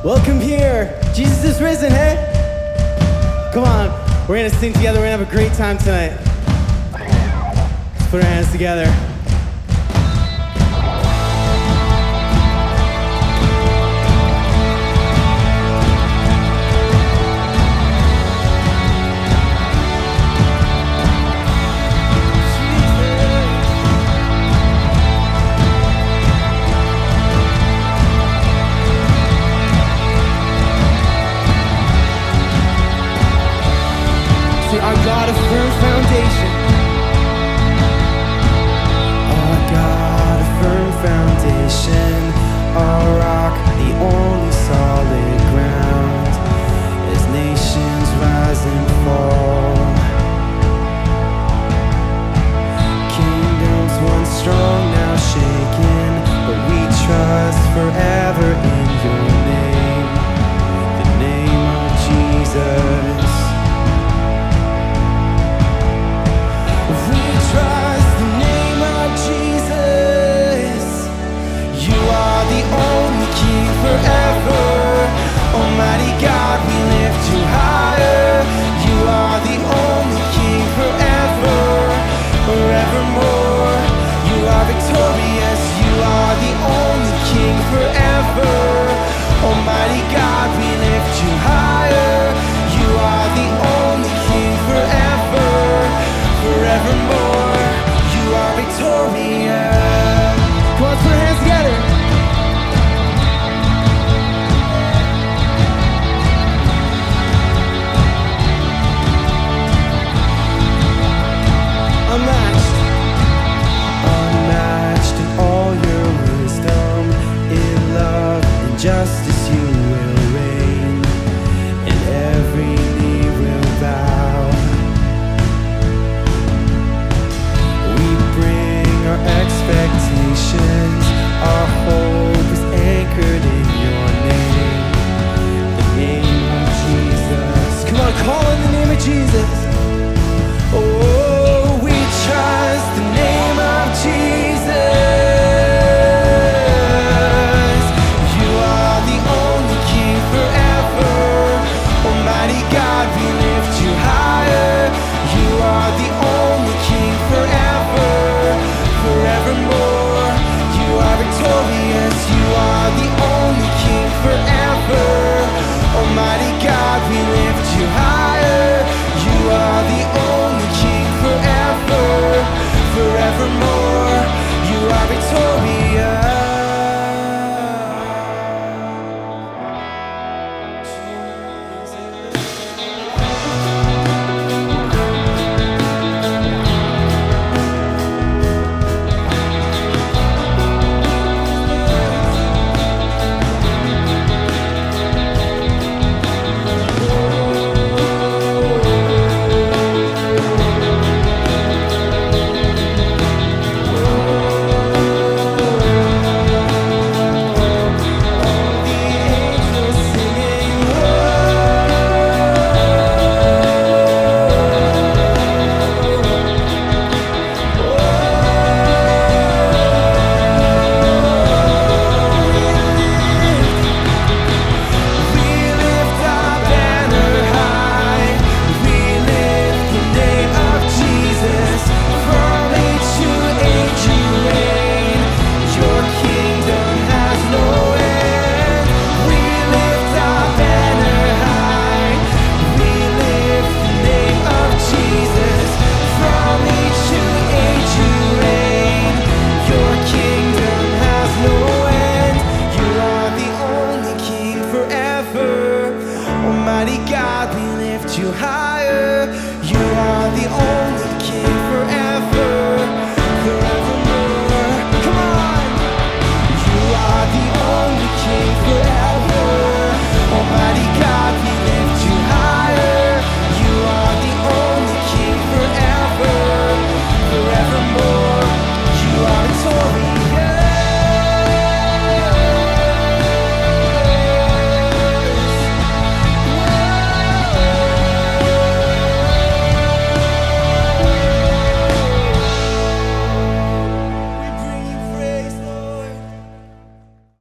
Welcome here. Jesus is risen, hey? Come on, we're gonna sing together. We're gonna have a great time tonight. Let's put our hands together. Our God, a firm foundation. Our God, a firm foundation. Our rock, the only solid ground. As nations rise and fall, kingdoms once strong, now shaken, but we trust forever in your name, the name of Jesus. Trust the name of Jesus. You are the only King forever. Almighty God, we lift you higher. You are the only King forever, forevermore. You are victorious. You are the only King forever. Almighty God, we lift you higher. You are the only King forever, forevermore. You are victorious. Come on, let's put our hands together. Unmatched. Unmatched in all your wisdom, in love and justice you